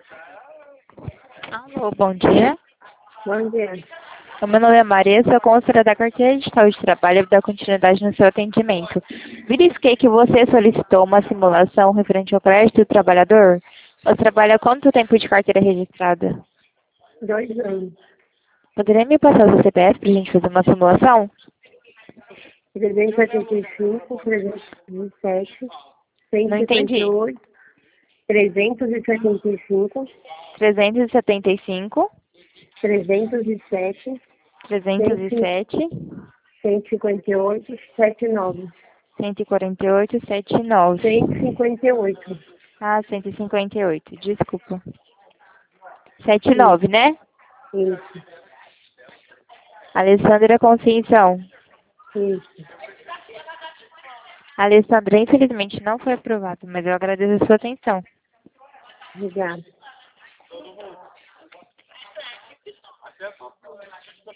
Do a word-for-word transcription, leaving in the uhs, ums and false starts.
Alô, bom dia. Bom dia. O meu nome é Maria, sou consultora da carteira digital de trabalho e dar continuidade no seu atendimento. Verifiquei que você solicitou uma simulação referente ao crédito do trabalhador. Você trabalha há quanto tempo de carteira registrada? Dois anos. Poderia me passar o seu C P F para a gente fazer uma simulação? trezentos e setenta e cinco, trezentos e sete, Não cento e cinquenta e entendi. oito, trezentos e setenta e cinco, trezentos e setenta e cinco, trezentos e sete, trezentos e sete, cento e cinquenta e oito, setenta e nove. cento e quarenta e oito, setenta e nove. cento e cinquenta e oito. Ah, cento e cinquenta e oito, desculpa. setenta e Isso, nove, né? isso, Alessandra Conceição. isso. Alessandra, infelizmente não foi aprovado, mas eu agradeço a sua atenção. Obrigada.